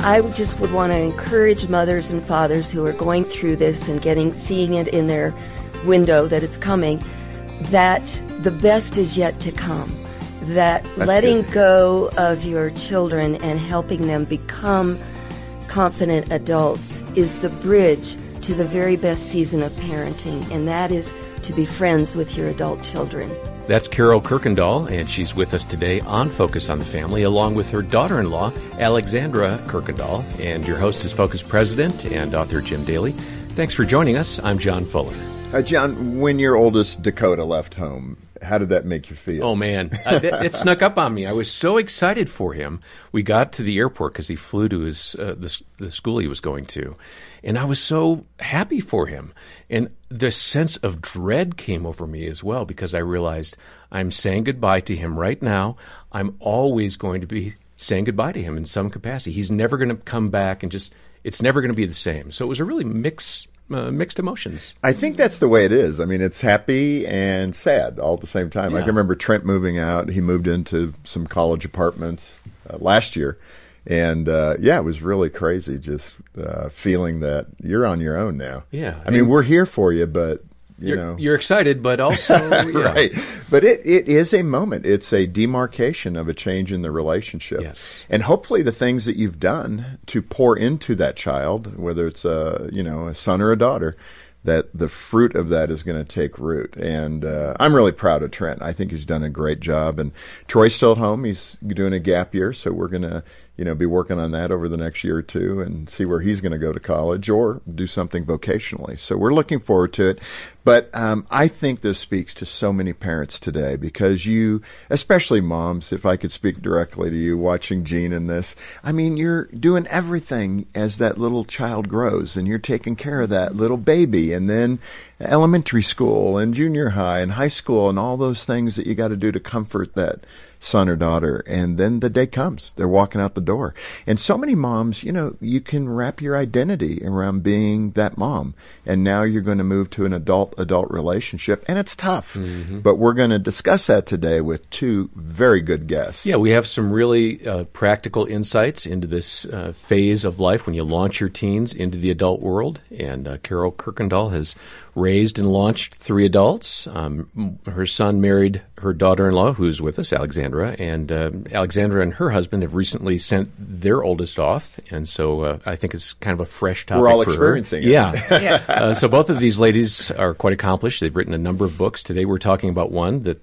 I just would want to encourage mothers and fathers who are going through this and seeing it in their window that it's coming, that the best is yet to come. That That's letting good. go of your children and helping them become confident adults is the bridge to the very best season of parenting, and that is to be friends with your adult children. That's Carol Kirkendall, and she's with us today on Focus on the Family, along with her daughter-in-law, Alexandra Kirkendall. And your host is Focus President and author Jim Daly. Thanks for joining us. I'm John Fuller. John, when your oldest Dakota left home, how did that make you feel? Oh, man. It snuck up on me. I was so excited for him. We got to the airport because he flew to his the school he was going to. And I was so happy for him. And the sense of dread came over me as well because I realized I'm saying goodbye to him right now. I'm always going to be saying goodbye to him in some capacity. He's never going to come back and it's never going to be the same. So it was a really mixed emotions. I think that's the way it is. I mean, it's happy and sad all at the same time. Yeah. I can remember Trent moving out. He moved into some college apartments last year. And, it was really crazy just feeling that you're on your own now. Yeah. I mean, we're here for you, but, you're excited, but also, yeah. Right. But it is a moment. It's a demarcation of a change in the relationship. Yes. And hopefully the things that you've done to pour into that child, whether it's a son or a daughter, that the fruit of that is going to take root. And I'm really proud of Trent. I think he's done a great job. And Troy's still at home. He's doing a gap year, so we're going to be working on that over the next year or two and see where he's going to go to college or do something vocationally. So we're looking forward to it. But I think this speaks to so many parents today because you, especially moms, if I could speak directly to you watching Gene in this, I mean, you're doing everything as that little child grows and you're taking care of that little baby and then elementary school and junior high and high school and all those things that you got to do to comfort that son or daughter. And then the day comes, they're walking out the door. And so many moms, you can wrap your identity around being that mom. And now you're going to move to an adult relationship. And it's tough. Mm-hmm. But we're going to discuss that today with two very good guests. Yeah, we have some really practical insights into this phase of life when you launch your teens into the adult world. And Carol Kirkendall has raised and launched 3 adults. Her son married her daughter-in-law, who's with us, Alexandra, and Alexandra and her husband have recently sent their oldest off, and so I think it's kind of a fresh topic. We're all for experiencing her. it. Yeah. So both of these ladies are quite accomplished. They've written a number of books. Today we're talking about one that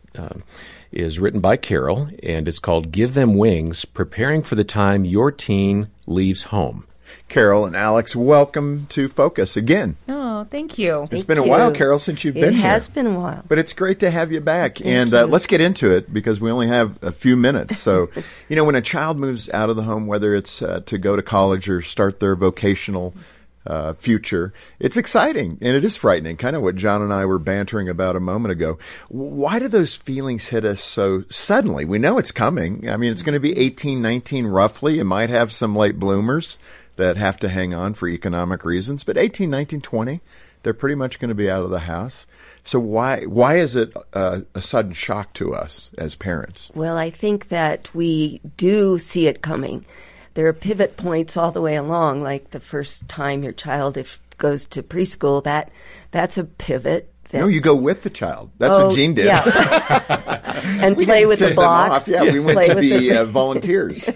is written by Carol, and it's called Give Them Wings, Preparing for the Time Your Teen Leaves Home. Carol and Alex, welcome to Focus again. Oh, thank you. It's been a while, Carol, since you've been here. It has been a while. But it's great to have you back. And let's get into it because we only have a few minutes. So, when a child moves out of the home, whether it's to go to college or start their vocational future, it's exciting and it is frightening, kind of what John and I were bantering about a moment ago. Why do those feelings hit us so suddenly? We know it's coming. I mean, it's going to be 18, 19 roughly. You might have some late bloomers that have to hang on for economic reasons, but 18, 19, 20, they're pretty much going to be out of the house. So why is it a sudden shock to us as parents? Well, I think that we do see it coming. There are pivot points all the way along, like the first time your child goes to preschool, that's a pivot. No, you go with the child. That's what Gene did. Yeah. And play with the blocks. Yeah, we went to be volunteers.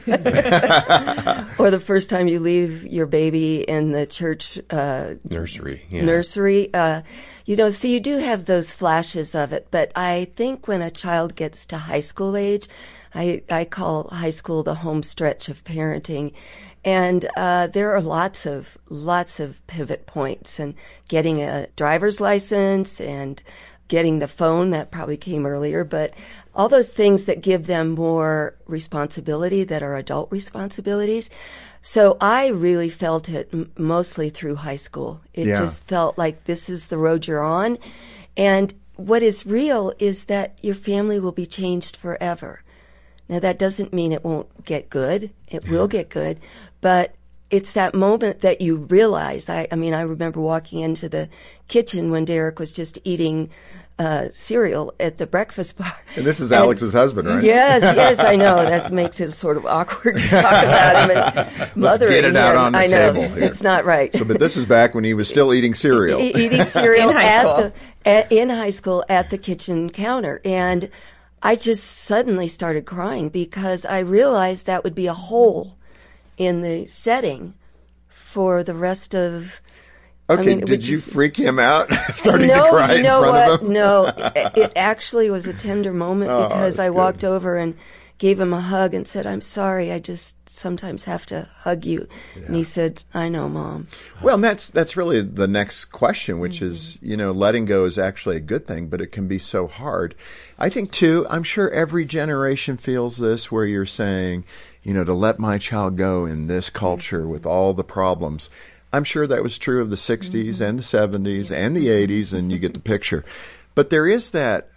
Or the first time you leave your baby in the church nursery. Yeah. Nursery. So you do have those flashes of it. But I think when a child gets to high school age, I call high school the home stretch of parenting. And there are lots of pivot points, and getting a driver's license and getting the phone, that probably came earlier, but all those things that give them more responsibility that are adult responsibilities. So I really felt it mostly through high school. It just felt like this is the road you're on. And what is real is that your family will be changed forever. Now, that doesn't mean it won't get good. It will get good. But it's that moment that you realize. I remember walking into the kitchen when Derek was just eating cereal at the breakfast bar. And this is Alex's husband, right? Yes, I know. That makes it sort of awkward to talk about him as mother. Let's get it out on the table here. It's not right. So, but this is back when he was still eating cereal. Eating cereal in high school. In high school at the kitchen counter. And I just suddenly started crying because I realized that would be a hole in the setting for the rest of... Okay, did you freak him out starting to cry in front of him? No, it actually was a tender moment because I walked over and gave him a hug and said, "I'm sorry, I just sometimes have to hug you." Yeah. And he said, "I know, Mom." Well, and that's really the next question, which is, letting go is actually a good thing, but it can be so hard. I think, too, I'm sure every generation feels this where you're saying, to let my child go in this culture with all the problems. I'm sure that was true of the 60s and the 70s and the 80s, and you get the picture. But there is that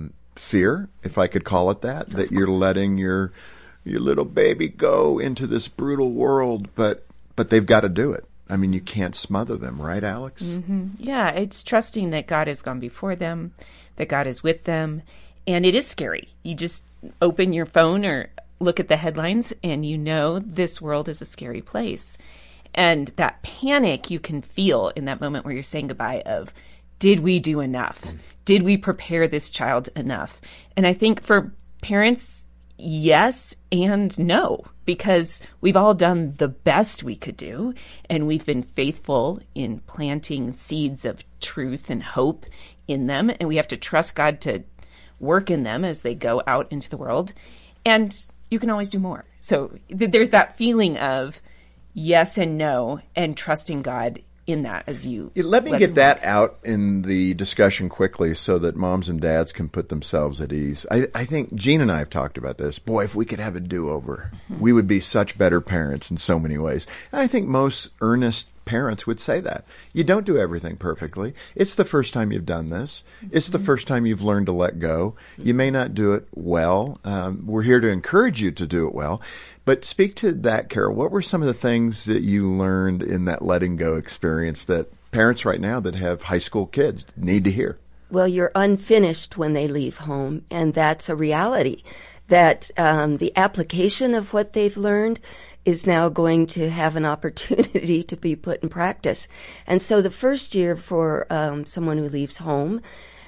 fear, if I could call it that you're letting your little baby go into this brutal world, but they've got to do it. I mean, you can't smother them, right, Alex? Mm-hmm. Yeah, it's trusting that God has gone before them, that God is with them, and it is scary. You just open your phone or look at the headlines, and this world is a scary place. And that panic you can feel in that moment where you're saying goodbye of, did we do enough? Did we prepare this child enough? And I think for parents, yes and no, because we've all done the best we could do, and we've been faithful in planting seeds of truth and hope in them, and we have to trust God to work in them as they go out into the world. And you can always do more. So there's that feeling of yes and no, and trusting God in that as you... Let me get that out in the discussion quickly so that moms and dads can put themselves at ease. I think Gene and I have talked about this. Boy, if we could have a do-over, we would be such better parents in so many ways. And I think most earnest parents would say that. You don't do everything perfectly. It's the first time you've done this. It's the first time you've learned to let go. You may not do it well. We're here to encourage you to do it well. But speak to that, Carol. What were some of the things that you learned in that letting go experience that parents right now that have high school kids need to hear? Well, you're unfinished when they leave home, and that's a reality. That the application of what they've learned is now going to have an opportunity to be put in practice. And so the first year for someone who leaves home,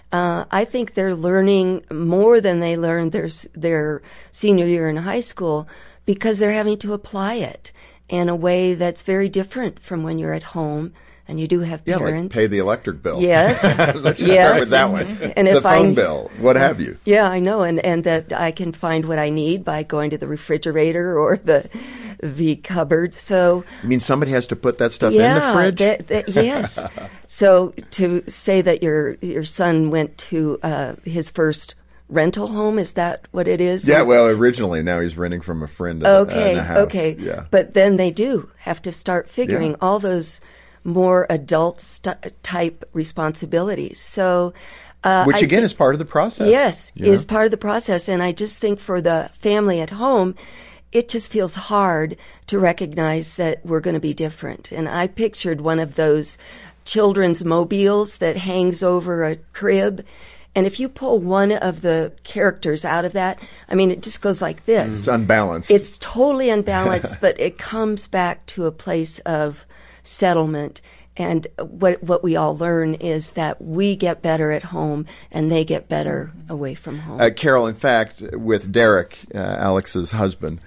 I think they're learning more than they learned their senior year in high school, because they're having to apply it in a way that's very different from when you're at home and you do have parents. Like pay the electric bill. Yes. Let's just start with that one. And the phone bill, what have you. Yeah, I know. And that I can find what I need by going to the refrigerator or the cupboard. So you mean somebody has to put that stuff in the fridge? Yes. So to say that your son went to his first rental home, is that what it is? Yeah, well, originally. Now he's renting from a friend in the house. Okay. Yeah. But then they do have to start figuring all those more adult type responsibilities. So, which again is part of the process. Yes, is part of the process. And I just think for the family at home, it just feels hard to recognize that we're going to be different. And I pictured one of those children's mobiles that hangs over a crib. And if you pull one of the characters out of that, I mean, it just goes like this. It's unbalanced. It's totally unbalanced, but it comes back to a place of settlement. And what we all learn is that we get better at home and they get better away from home. Carol, in fact, with Derek, Alex's husband,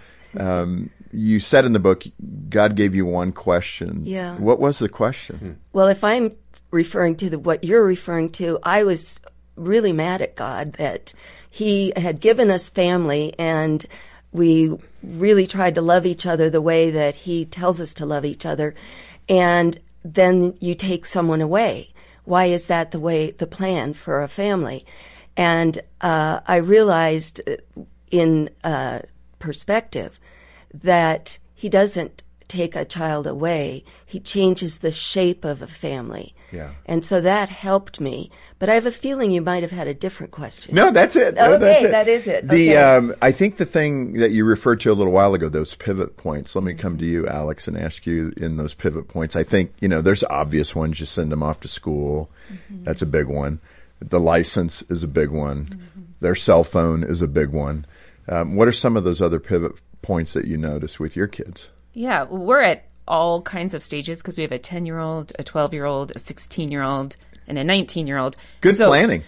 you said in the book, God gave you one question. Yeah. What was the question? Well, if I'm referring to what you're referring to, I was really mad at God that he had given us family and we really tried to love each other the way that he tells us to love each other. And then you take someone away. Why is that the plan for a family? And I realized in perspective that he doesn't take a child away. He changes the shape of a family. Yeah. And so that helped me. But I have a feeling you might have had a different question. No, that's it. Okay, that's it. that is it. I think the thing that you referred to a little while ago, those pivot points, let me come to you, Alex, and ask you in those pivot points. I think, there's obvious ones. You send them off to school. Mm-hmm. That's a big one. The license is a big one. Their cell phone is a big one. What are some of those other pivot points that you notice with your kids? Yeah, we're at all kinds of stages because we have a 10-year-old, a 12-year-old, a 16-year-old, and a 19-year-old. Good planning.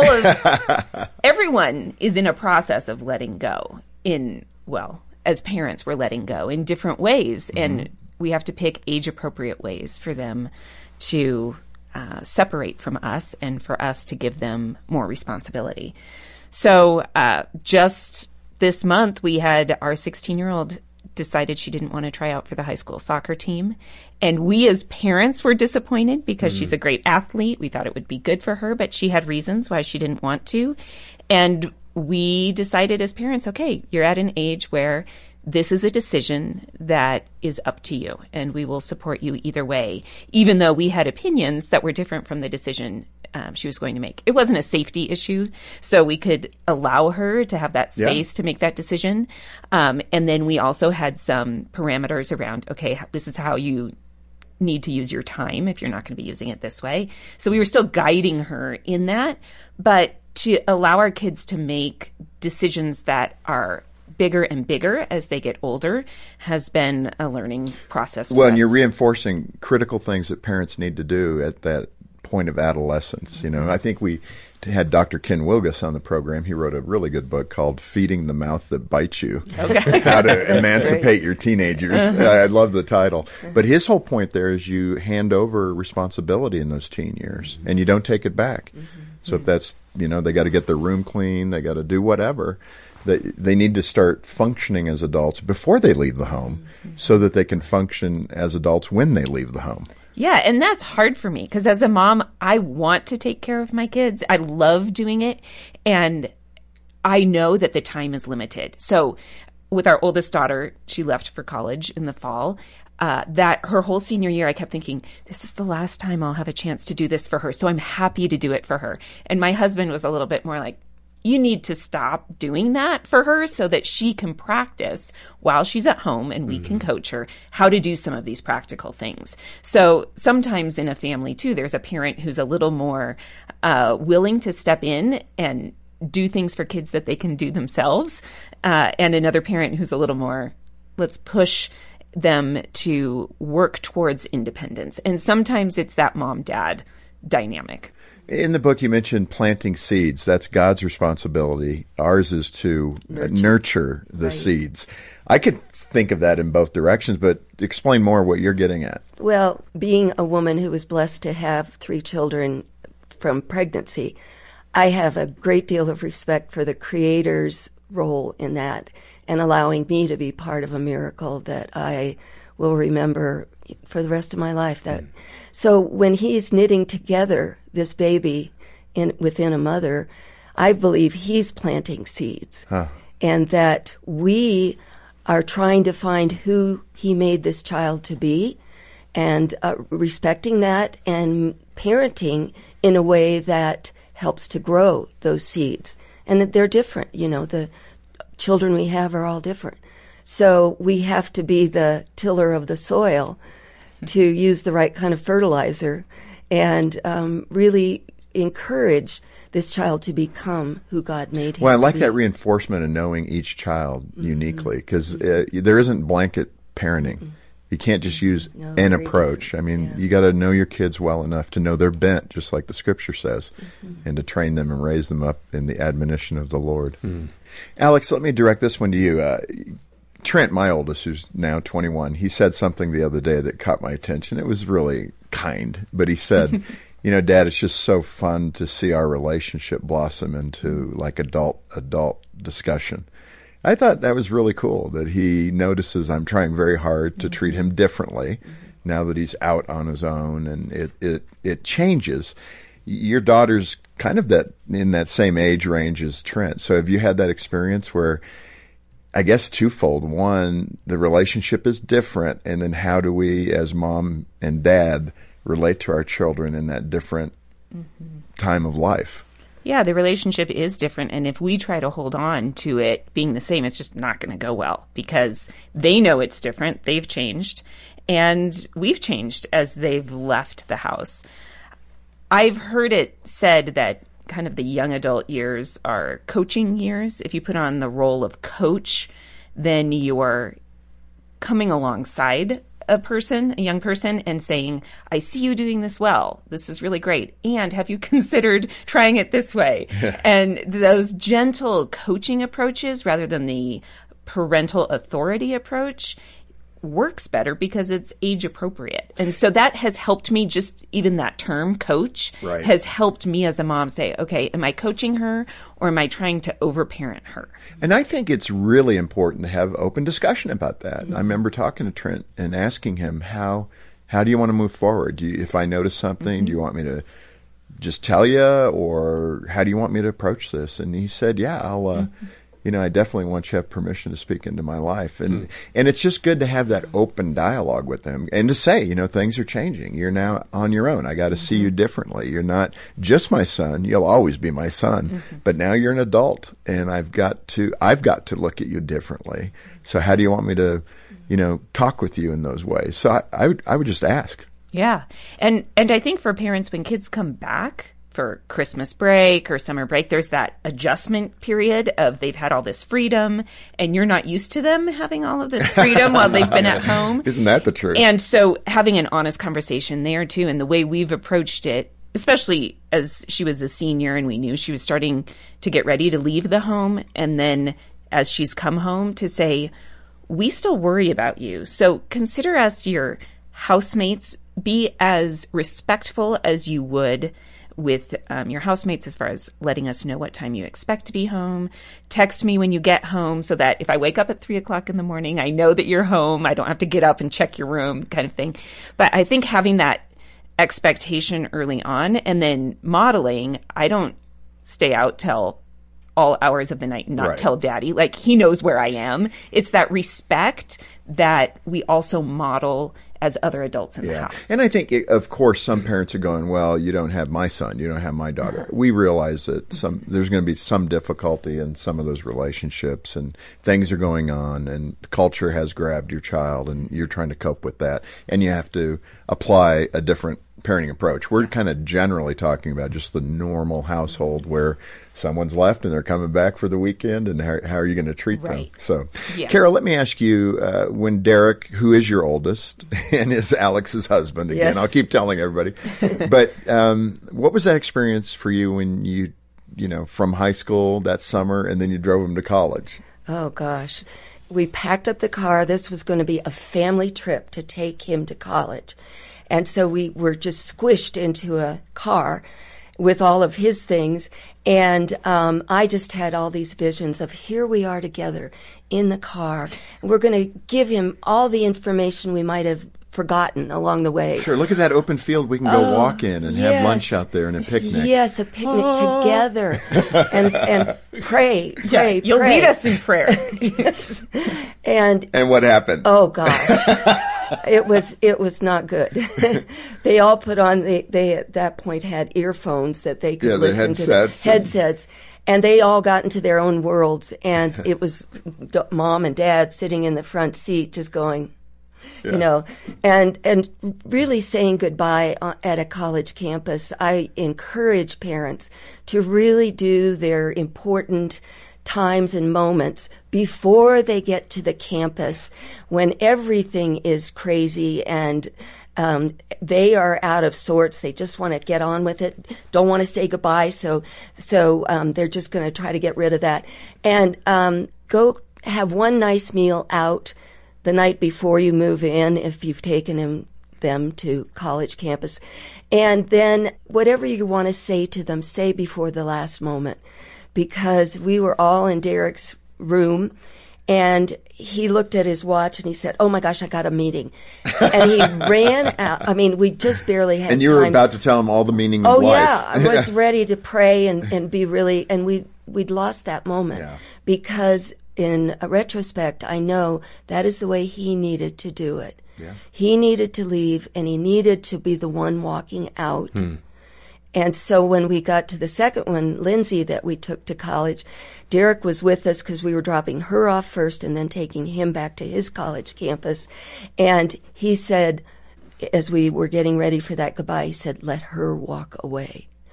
Everyone is in a process of letting go as parents, we're letting go in different ways. And we have to pick age-appropriate ways for them to separate from us and for us to give them more responsibility. So just this month, we had our 16-year-old decided she didn't want to try out for the high school soccer team. And we as parents were disappointed because she's a great athlete. We thought it would be good for her, but she had reasons why she didn't want to. And we decided as parents, okay, you're at an age where this is a decision that is up to you, and we will support you either way, even though we had opinions that were different from the decision she was going to make. It wasn't a safety issue, so we could allow her to have that space to make that decision. And then we also had some parameters around, okay, this is how you need to use your time if you're not going to be using it this way. So we were still guiding her in that, but to allow our kids to make decisions that are bigger and bigger as they get older has been a learning process. Well, and you're reinforcing critical things that parents need to do at that point of adolescence. You know, I think we had Dr. Ken Wilgus on the program. He wrote a really good book called Feeding the Mouth That Bites You, How to Emancipate Your Teenagers. I love the title. But his whole point there is you hand over responsibility in those teen years and you don't take it back. So if that's, you know, they got to get their room clean, they got to do whatever, they need to start functioning as adults before they leave the home so that they can function as adults when they leave the home. Yeah, and that's hard for me because as a mom, I want to take care of my kids. I love doing it, and I know that the time is limited. So with our oldest daughter, she left for college in the fall. That her whole senior year, I kept thinking, this is the last time I'll have a chance to do this for her, so I'm happy to do it for her. And my husband was a little bit more like, you need to stop doing that for her so that she can practice while she's at home and we can coach her how to do some of these practical things. So sometimes in a family too, there's a parent who's a little more willing to step in and do things for kids that they can do themselves. And another parent who's a little more, let's push them to work towards independence. And sometimes it's that mom-dad dynamic. In the book, you mentioned planting seeds. That's God's responsibility. Ours is to nurture the seeds. I could think of that in both directions, but explain more what you're getting at. Well, being a woman who was blessed to have 3 children from pregnancy, I have a great deal of respect for the Creator's role in that and allowing me to be part of a miracle that I will remember for the rest of my life. So when he's knitting together this baby within a mother, I believe he's planting seeds. And that we are trying to find who he made this child to be and respecting that and parenting in a way that helps to grow those seeds. And that they're different. You know, the children we have are all different. So we have to be the tiller of the soil to use the right kind of fertilizer and really encourage this child to become who God made him. Well, I like that reinforcement of knowing each child uniquely because there isn't blanket parenting. You can't just use an approach. I mean, you got to know your kids well enough to know their bent, just like the Scripture says, and to train them and raise them up in the admonition of the Lord. Alex, let me direct this one to you. Trent, my oldest, who's now 21, he said something the other day that caught my attention. It was really kind, but he said, you know, Dad, it's just so fun to see our relationship blossom into like adult discussion. I thought that was really cool that he notices I'm trying very hard to treat him differently now that he's out on his own, and it changes. Your daughter's kind of in that same age range as Trent. So have you had that experience where, I guess twofold. One, the relationship is different, and then how do we as mom and dad relate to our children in that different time of life? Yeah, the relationship is different, and if we try to hold on to it being the same, it's just not going to go well because they know it's different, they've changed, and we've changed as they've left the house. I've heard it said that kind of the young adult years are coaching years. If you put on the role of coach, then you are coming alongside a young person, and saying, I see you doing this well. This is really great. And have you considered trying it this way? And those gentle coaching approaches rather than the parental authority approach works better because it's age appropriate. And so that has helped me, just even that term coach has helped me as a mom say, okay, am I coaching her or am I trying to overparent her? And I think it's really important to have open discussion about that. I remember talking to Trent and asking him, how do you want to move forward? If I notice something, do you want me to just tell you, or how do you want me to approach this? And he said, yeah, I'll, I definitely want you to have permission to speak into my life. And it's just good to have that open dialogue with them and to say, things are changing. You're now on your own. I got to see you differently. You're not just my son. You'll always be my son, but now you're an adult and I've got to look at you differently. So how do you want me to, talk with you in those ways? So I would just ask. Yeah. And I think for parents, when kids come back for Christmas break or summer break, there's that adjustment period of they've had all this freedom and you're not used to them having all of this freedom while they've been at home. Isn't that the truth? And so having an honest conversation there too, and the way we've approached it, especially as she was a senior and we knew she was starting to get ready to leave the home, and then as she's come home, to say, we still worry about you. So consider us your housemates. Be as respectful as you would with your housemates as far as letting us know what time you expect to be home. Text me when you get home so that if I wake up at 3:00 in the morning, I know that you're home. I don't have to get up and check your room, kind of thing. But I think having that expectation early on and then modeling, I don't stay out till all hours of the night and not tell daddy. Like, he knows where I am. It's that respect that we also model as other adults in the house. And I think, of course, some parents are going, well, you don't have my son, you don't have my daughter. We realize that there's going to be some difficulty in some of those relationships, and things are going on, and culture has grabbed your child, and you're trying to cope with that, and you have to apply a different parenting approach. We're kind of generally talking about just the normal household where someone's left and they're coming back for the weekend, and how are you going to treat them? So, Carol, let me ask you, when Derek, who is your oldest and is Alex's husband, again, I'll keep telling everybody, but what was that experience for you when you from high school that summer and then you drove him to college? Oh, gosh. We packed up the car. This was going to be a family trip to take him to college. And so we were just squished into a car with all of his things. And I just had all these visions of here we are together in the car. And we're going to give him all the information we might have forgotten along the way. Sure. Look at that open field we can go walk in and have lunch out there and a picnic. Yes, a picnic together. And pray. You'll lead us in prayer. Yes. And what happened? Oh, gosh. It was not good. They all put on, they at that point had earphones that they could listen to. Headsets. And they all got into their own worlds. And it was mom and dad sitting in the front seat just going, and really saying goodbye at a college campus. I encourage parents to really do their important times and moments before they get to the campus when everything is crazy and they are out of sorts. They just want to get on with it, don't want to say goodbye, so they're just going to try to get rid of that. And go have one nice meal out the night before you move in if you've taken them to college campus. And then whatever you want to say to them, say before the last moment. Because we were all in Derek's room, and he looked at his watch and he said, oh my gosh, I got a meeting. And he ran out. I mean, we just barely had time. And you were about to tell him all the meaning of life. Oh yeah, I was ready to pray and be really, and we'd lost that moment because in retrospect, I know that is the way he needed to do it. Yeah. He needed to leave, and he needed to be the one walking out. And so when we got to the second one, Lindsay, that we took to college, Derek was with us because we were dropping her off first and then taking him back to his college campus. And he said, as we were getting ready for that goodbye, he said, let her walk away.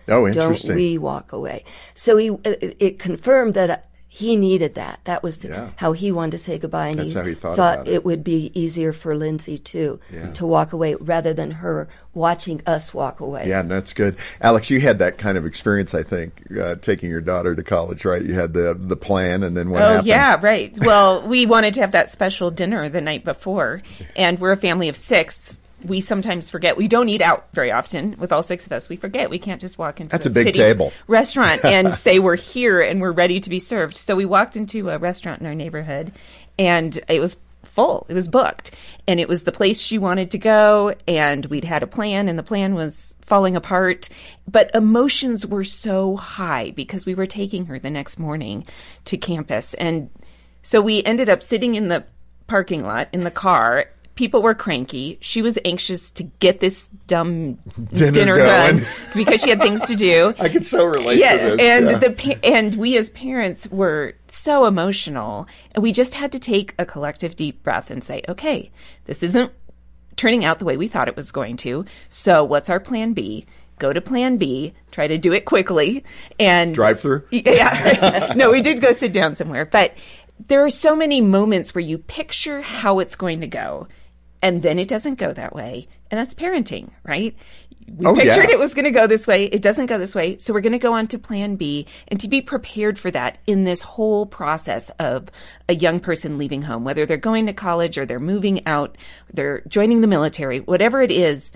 Oh, interesting. Don't we walk away. So it confirmed that he needed that. That was how he wanted to say goodbye. And That's how he thought thought about it. it would be easier for Lindsay, too, to walk away rather than her watching us walk away. Yeah, that's good. Alex, you had that kind of experience, I think, taking your daughter to college, right? You had the plan, and then what happened? Oh, yeah, right. Well, we wanted to have that special dinner the night before, and we're a family of 6. We sometimes forget. We don't eat out very often with all 6 of us. We forget. We can't just walk into That's a big city table. restaurant and say we're here and we're ready to be served. So we walked into a restaurant in our neighborhood, and it was full. It was booked. And it was the place she wanted to go, and we'd had a plan, and the plan was falling apart. But emotions were so high because we were taking her the next morning to campus. And so we ended up sitting in the parking lot in the car. People were cranky. She was anxious to get this dumb dinner done because she had things to do. I can so relate to this. And and we as parents were so emotional, and we just had to take a collective deep breath and say, okay, this isn't turning out the way we thought it was going to. So what's our plan B? Go to plan B, try to do it quickly, and drive through. Yeah. No, we did go sit down somewhere, but there are so many moments where you picture how it's going to go, and then it doesn't go that way. And that's parenting, right? We pictured it was going to go this way. It doesn't go this way. So we're going to go on to plan B, and to be prepared for that in this whole process of a young person leaving home, whether they're going to college or they're moving out, they're joining the military, whatever it is,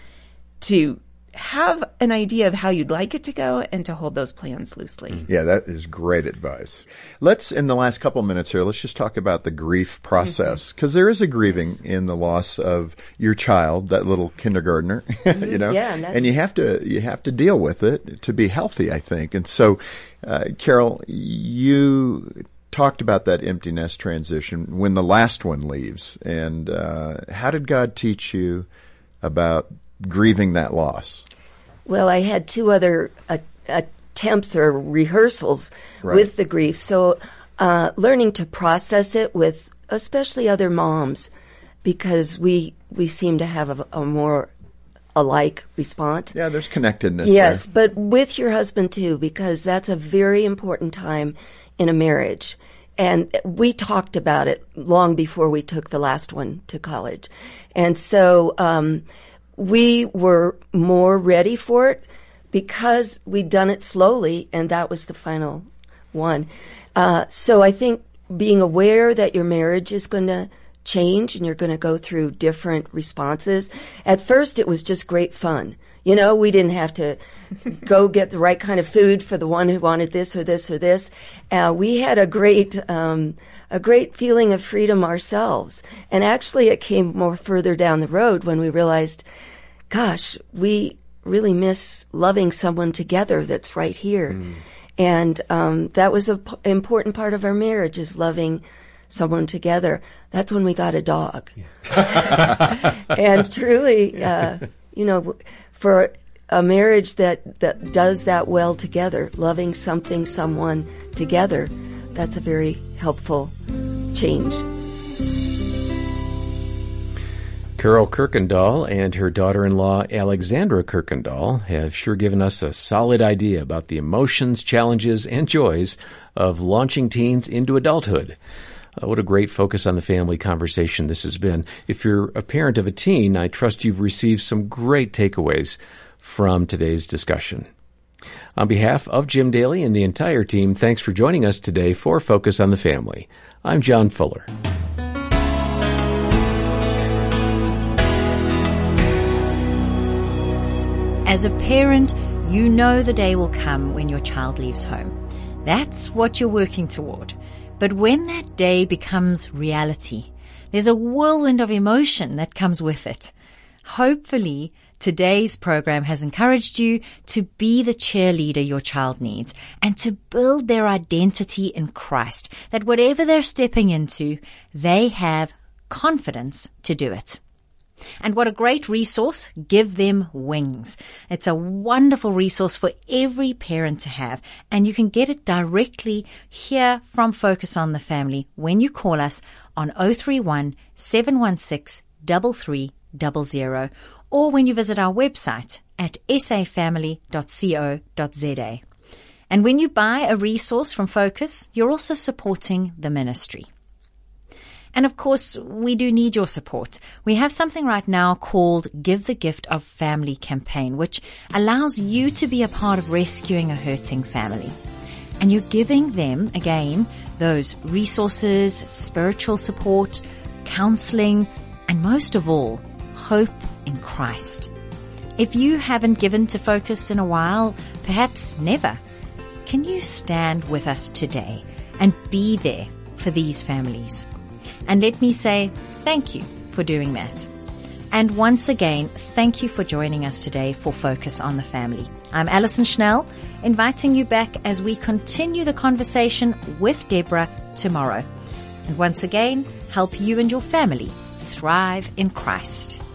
to have an idea of how you'd like it to go and to hold those plans loosely. Yeah, that is great advice. Let's, in the last couple of minutes here, let's just talk about the grief process, because there is a grieving in the loss of your child, that little kindergartner, you know, and you have to deal with it to be healthy, I think. And so, Carol, you talked about that empty nest transition when the last one leaves, and how did God teach you about grieving that loss? Well, I had 2 other attempts or rehearsals with the grief. So learning to process it with especially other moms, because we seem to have a more alike response. Yeah, there's connectedness. Yes, there. but with your husband too, because that's a very important time in a marriage. And we talked about it long before we took the last one to college. And so we were more ready for it because we'd done it slowly, and that was the final one. So I think being aware that your marriage is going to change and you're going to go through different responses. At first, it was just great fun. You know, we didn't have to go get the right kind of food for the one who wanted this or this or this. We had a great feeling of freedom ourselves. And actually, it came more further down the road when we realized, gosh, we really miss loving someone together that's right here. And that was an important part of our marriage, is loving someone together. That's when we got a dog. Yeah. And truly, you know, for a marriage that does that well together, loving someone together, that's a very helpful change. Carol Kirkendall and her daughter-in-law, Alexandra Kirkendall, have sure given us a solid idea about the emotions, challenges, and joys of launching teens into adulthood. What a great focus on the family conversation this has been. If you're a parent of a teen, I trust you've received some great takeaways from today's discussion. On behalf of Jim Daly and the entire team, thanks for joining us today for Focus on the Family. I'm John Fuller. As a parent, you know the day will come when your child leaves home. That's what you're working toward. But when that day becomes reality, there's a whirlwind of emotion that comes with it. Hopefully, today's program has encouraged you to be the cheerleader your child needs and to build their identity in Christ, that whatever they're stepping into, they have confidence to do it. And what a great resource, Give Them Wings. It's a wonderful resource for every parent to have, and you can get it directly here from Focus on the Family when you call us on 031 716 3333. or when you visit our website at safamily.co.za. And when you buy a resource from Focus, you're also supporting the ministry. And of course, we do need your support. We have something right now called Give the Gift of Family campaign, which allows you to be a part of rescuing a hurting family. And you're giving them, again, those resources, spiritual support, counseling, and most of all, hope in Christ. If you haven't given to Focus in a while, perhaps never, can you stand with us today and be there for these families? And let me say thank you for doing that. And once again, thank you for joining us today for Focus on the Family. I'm Alison Schnell, inviting you back as we continue the conversation with Deborah tomorrow. And once again, help you and your family thrive in Christ.